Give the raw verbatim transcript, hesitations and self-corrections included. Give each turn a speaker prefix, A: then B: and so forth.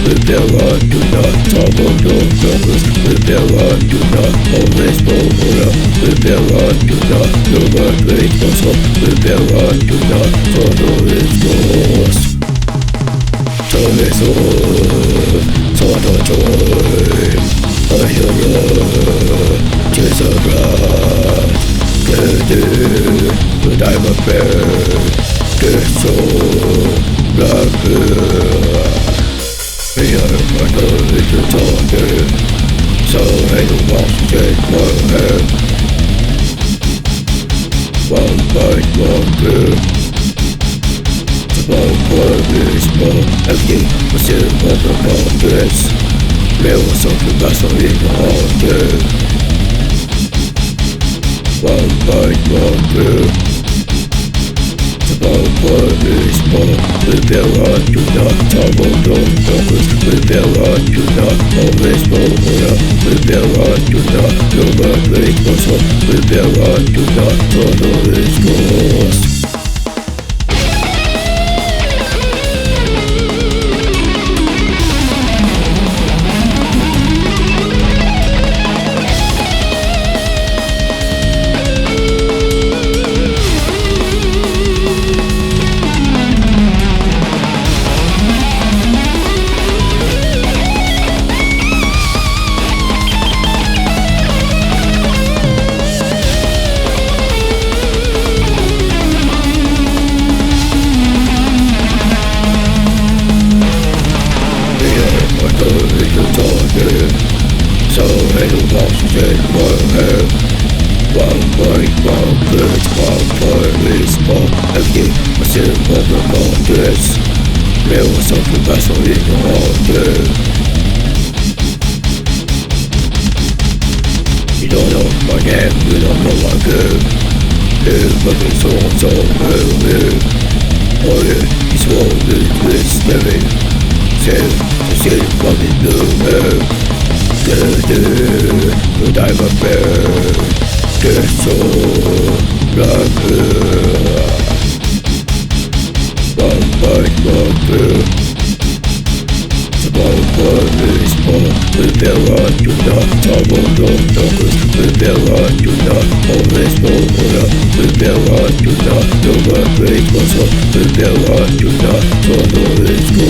A: Wybiera tuna, całą do domus. Wybiera tuna, always powora. Wybiera tuna, no great muscle. Wybiera tuna, todo is lost. To is all, todo joy. I hear you, just a rat. But I'm a bird, get so rapid. We are under the target, so I don't want to take my hand. One bite, one brew. The one is more empty, but still on the boundaries. There was something battle in the heart. One bite, one brew. The one is more. Wybiera tuna, całą do domus. Wybiera tuna, always powora. Wybiera tuna, no great muscle. Wybiera tuna, todo is lost. So I don't want to take my hand. One bite, one good, one fire is more empty, but still on the boundaries. There was something battle in the heart. You don't know my name, you don't know my girl. Everybody's so so well. Oh yeah, it's all this living. Still, still coming to but I'm a bird, get so rapid. One bite, one brew. The one is more. Wybiera tuna, całą do domus. Wybiera tuna, always powora. Wybiera tuna, no great muscle. Wybiera tuna, todo is